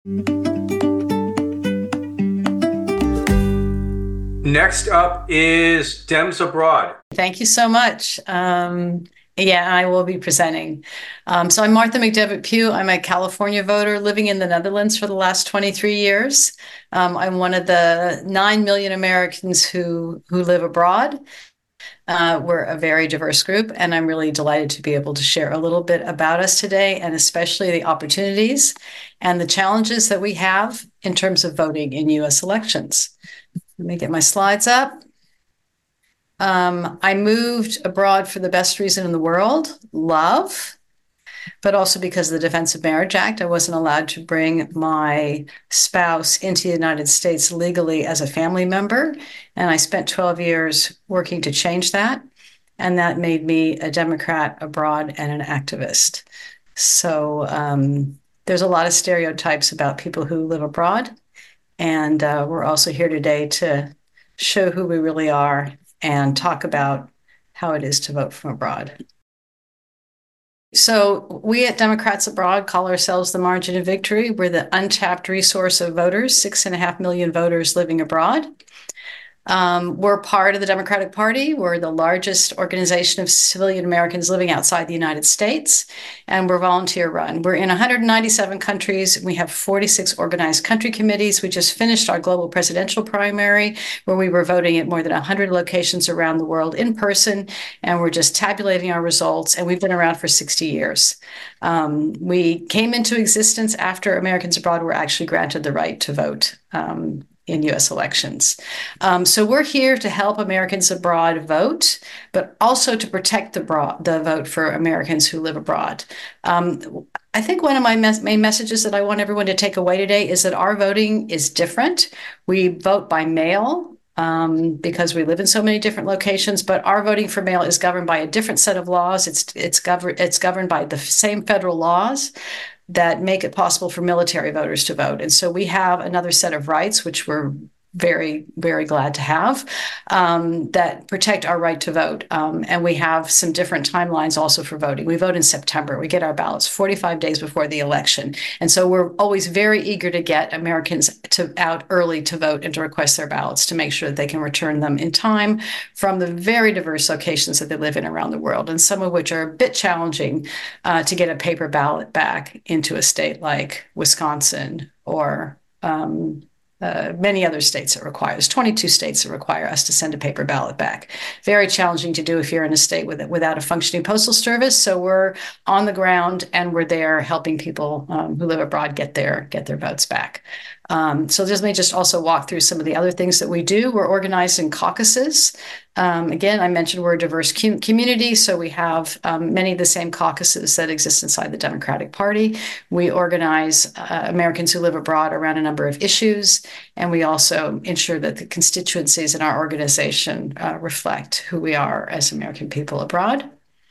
Next up is Dems Abroad. Thank you so much. Yeah, I will be presenting. So I'm Martha McDevitt Pugh. I'm a California voter living in the Netherlands for the last 23 years. I'm one of the 9 million Americans who live abroad. We're a very diverse group, and I'm really delighted to be able to share a little bit about us today, and especially the opportunities and the challenges that we have in terms of voting in US elections. Let me get my slides up. I moved abroad for the best reason in the world, love, but also because of the Defense of Marriage Act. I wasn't allowed to bring my spouse into the United States legally as a family member. And I spent 12 years working to change that. And that made me a Democrat abroad and an activist. So there's a lot of stereotypes about people who live abroad. And we're also here today to show who we really are and talk about how it is to vote from abroad. So we at Democrats Abroad call ourselves the margin of victory. We're the untapped resource of voters, 6.5 million voters living abroad. We're part of the Democratic Party. We're the largest organization of civilian Americans living outside the United States, and we're volunteer run. We're in 197 countries. We have 46 organized country committees. We just finished our global presidential primary, where we were voting at more than 100 locations around the world in person, and we're just tabulating our results, and we've been around for 60 years. We came into existence after Americans abroad were actually granted the right to vote in US elections. So we're here to help Americans abroad vote, but also to protect the vote for Americans who live abroad. I think one of my main messages that I want everyone to take away today is that our voting is different. We vote by mail because we live in so many different locations, but our voting for mail is governed by a different set of laws. It's governed by the same federal laws that make it possible for military voters to vote. And so we have another set of rights, which we're very, very glad to have, that protect our right to vote. And we have some different timelines also for voting. We vote in September. We get our ballots 45 days before the election. And so we're always very eager to get Americans out early to vote and to request their ballots to make sure that they can return them in time from the very diverse locations that they live in around the world, and some of which are a bit challenging to get a paper ballot back into a state like Wisconsin or many other states that require. There's 22 states that require us to send a paper ballot back. Very challenging to do if you're in a state without a functioning postal service. So we're on the ground and we're there helping people who live abroad get their votes back. So let me just also walk through some of the other things that we do. We're organized in caucuses. Again, I mentioned we're a diverse community, so we have many of the same caucuses that exist inside the Democratic Party. We organize Americans who live abroad around a number of issues, and we also ensure that the constituencies in our organization reflect who we are as American people abroad.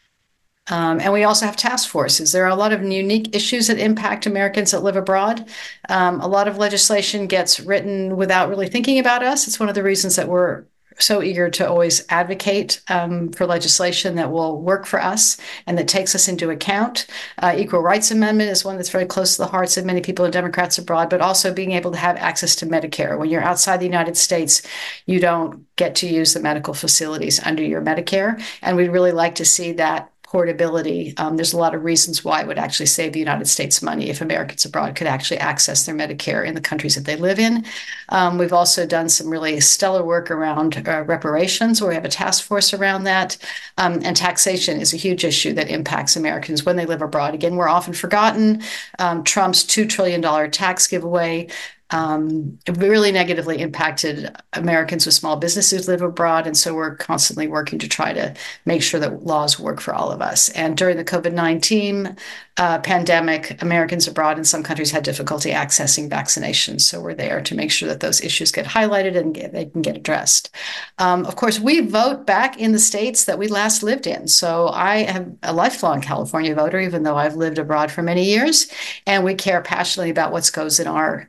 And we also have task forces. There are a lot of unique issues that impact Americans that live abroad. A lot of legislation gets written without really thinking about us. It's one of the reasons that we're so eager to always advocate for legislation that will work for us and that takes us into account. Equal Rights Amendment is one that's very close to the hearts of many people and Democrats abroad, but also being able to have access to Medicare. When you're outside the United States, you don't get to use the medical facilities under your Medicare. And we'd really like to see that portability. There's a lot of reasons why it would actually save the United States money if Americans abroad could actually access their Medicare in the countries that they live in. We've also done some really stellar work around reparations, where we have a task force around that. And taxation is a huge issue that impacts Americans when they live abroad. Again, we're often forgotten. Trump's $2 trillion tax giveaway really negatively impacted Americans with small businesses who live abroad. And so we're constantly working to try to make sure that laws work for all of us. And during the COVID-19 pandemic, Americans abroad in some countries had difficulty accessing vaccinations. So we're there to make sure that those issues get highlighted and they can get addressed. Of course, we vote back in the states that we last lived in. So I am a lifelong California voter, even though I've lived abroad for many years. And we care passionately about what goes in our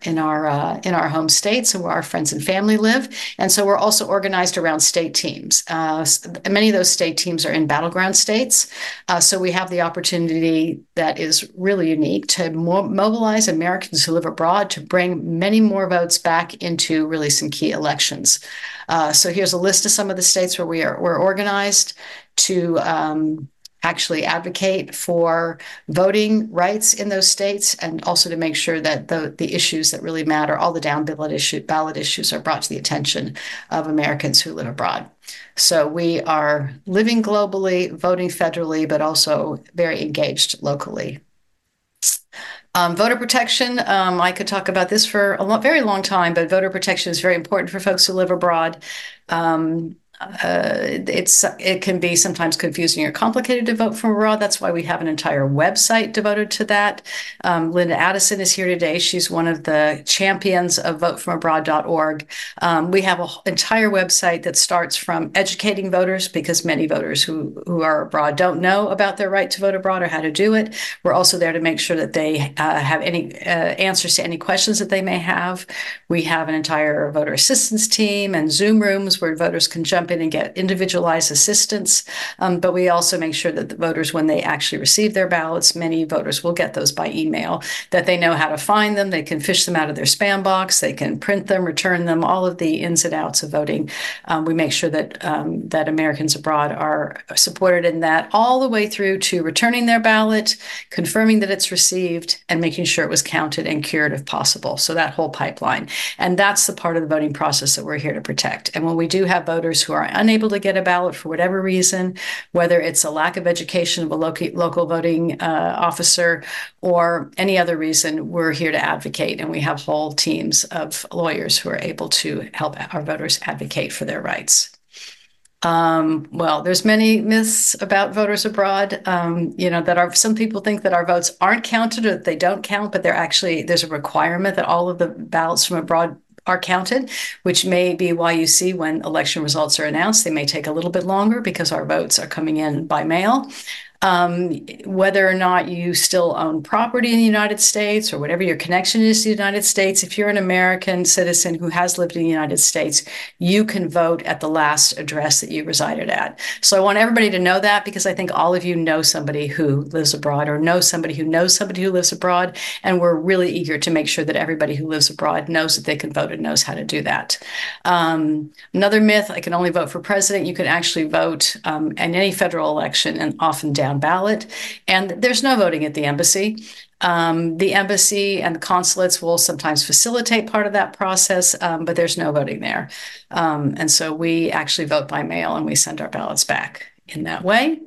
our home states and where our friends and family live. And so we're also organized around state teams. Many of those state teams are in battleground states. So we have the opportunity that is really unique to mobilize Americans who live abroad to bring many more votes back into really some key elections. So here's a list of some of the states where we're organized to actually advocate for voting rights in those states, and also to make sure that the issues that really matter, all the down ballot issues, are brought to the attention of Americans who live abroad. So we are living globally, voting federally, but also very engaged locally. Voter protection, I could talk about this for very long time, but voter protection is very important for folks who live abroad. It can be sometimes confusing or complicated to vote from abroad. That's why we have an entire website devoted to that. Linda Addison is here today. She's one of the champions of votefromabroad.org. We have an entire website that starts from educating voters, because many voters who are abroad don't know about their right to vote abroad or how to do it. We're also there to make sure that they have any answers to any questions that they may have. We have an entire voter assistance team and Zoom rooms where voters can jump in and get individualized assistance. But we also make sure that the voters, when they actually receive their ballots, many voters will get those by email, that they know how to find them. They can fish them out of their spam box. They can print them, return them, all of the ins and outs of voting. We make sure that that Americans abroad are supported in that, all the way through to returning their ballot, confirming that it's received, and making sure it was counted and cured if possible. So that whole pipeline. And that's the part of the voting process that we're here to protect. And when we do have voters who are unable to get a ballot for whatever reason, whether it's a lack of education of a local voting officer or any other reason, we're here to advocate. And we have whole teams of lawyers who are able to help our voters advocate for their rights. Well, there's many myths about voters abroad, that some people think that our votes aren't counted or that they don't count, but there's a requirement that all of the ballots from abroad are counted, which may be why you see when election results are announced, they may take a little bit longer because our votes are coming in by mail. Whether or not you still own property in the United States or whatever your connection is to the United States, if you're an American citizen who has lived in the United States, you can vote at the last address that you resided at. So I want everybody to know that, because I think all of you know somebody who lives abroad or know somebody who knows somebody who lives abroad, and we're really eager to make sure that everybody who lives abroad knows that they can vote and knows how to do that. Another myth, I can only vote for president. You can actually vote in any federal election, and often down ballot, and there's no voting at the embassy. The embassy and the consulates will sometimes facilitate part of that process, but there's no voting there. And so we actually vote by mail, and we send our ballots back in that way.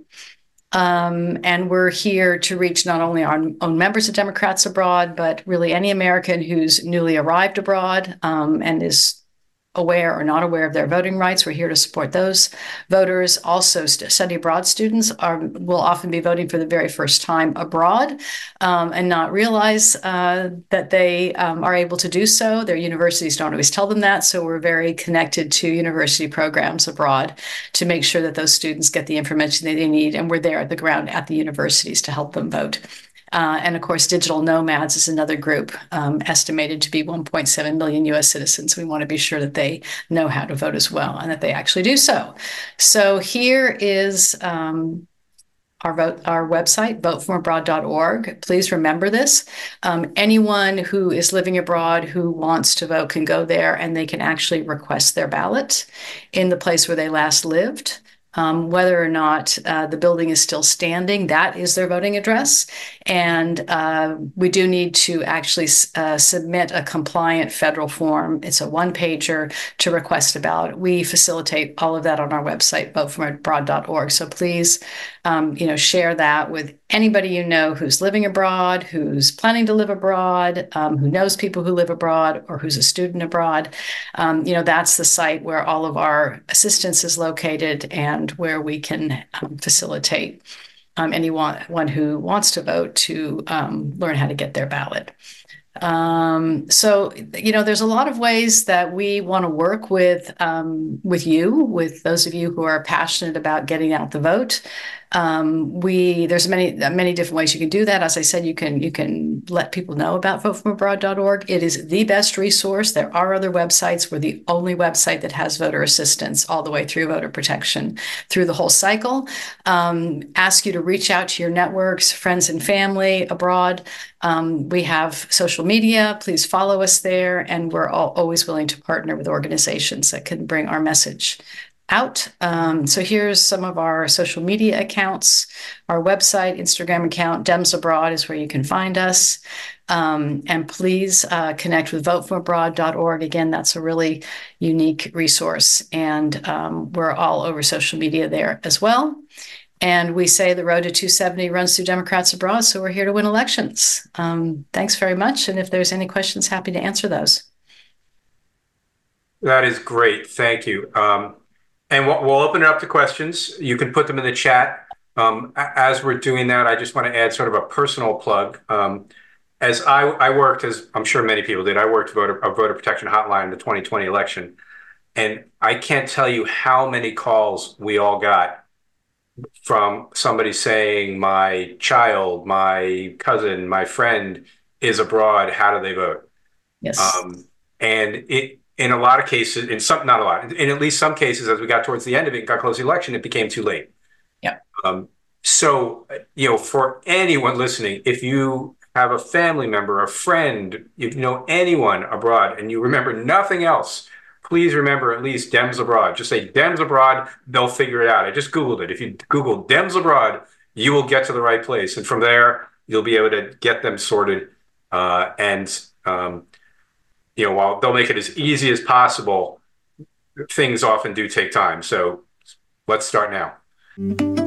And we're here to reach not only our own members of Democrats abroad, but really any American who's newly arrived abroad and is aware or not aware of their voting rights. We're here to support those voters. Also, study abroad students will often be voting for the very first time abroad and not realize that they are able to do so. Their universities don't always tell them that. So we're very connected to university programs abroad to make sure that those students get the information that they need. And we're there at the ground at the universities to help them vote. And of course, digital nomads is another group estimated to be 1.7 million US citizens. We want to be sure that they know how to vote as well, and that they actually do so. So here is our website, votefromabroad.org. Please remember this. Anyone who is living abroad who wants to vote can go there, and they can actually request their ballot in the place where they last lived. Whether or not the building is still standing, that is their voting address. And we do need to actually submit a compliant federal form. It's a one-pager to request a ballot. We facilitate all of that on our website, votefromabroad.org. So please, share that with anybody you know who's living abroad, who's planning to live abroad, who knows people who live abroad, or who's a student abroad. That's the site where all of our assistance is located, and where we can facilitate anyone who wants to vote to learn how to get their ballot. There's a lot of ways that we want to work with those of you who are passionate about getting out the vote. There's many different ways you can do that. As I said, you can let people know about votefromabroad.org. It is the best resource. There are other websites. We're the only website that has voter assistance all the way through voter protection through the whole cycle. Ask you to reach out to your networks, friends and family abroad. We have social media. Please follow us there, and we're always willing to partner with organizations that can bring our message out. So here's some of our social media accounts. Our website, Instagram account, Dems Abroad is where you can find us. And please connect with votefromabroad.org. Again, that's a really unique resource. And we're all over social media there as well. And we say the road to 270 runs through Democrats Abroad, so we're here to win elections. Thanks very much. And if there's any questions, happy to answer those. That is great. Thank you. And we'll open it up to questions. You can put them in the chat. As we're doing that, I just want to add sort of a personal plug. As I worked, as I'm sure many people did, I worked a voter protection hotline in the 2020 election. And I can't tell you how many calls we all got from somebody saying, my child, my cousin, my friend is abroad. How do they vote? Yes. And in a lot of cases, not a lot, in at least some cases, as we got towards the end of it, got close to the election, it became too late. Yeah. So, for anyone listening, if you have a family member, a friend, if you know anyone abroad and you remember nothing else, please remember at least Dems Abroad. Just say Dems Abroad, they'll figure it out. I just Googled it. If you Google Dems Abroad, you will get to the right place. And from there, you'll be able to get them sorted. While they'll make it as easy as possible, things often do take time. So let's start now.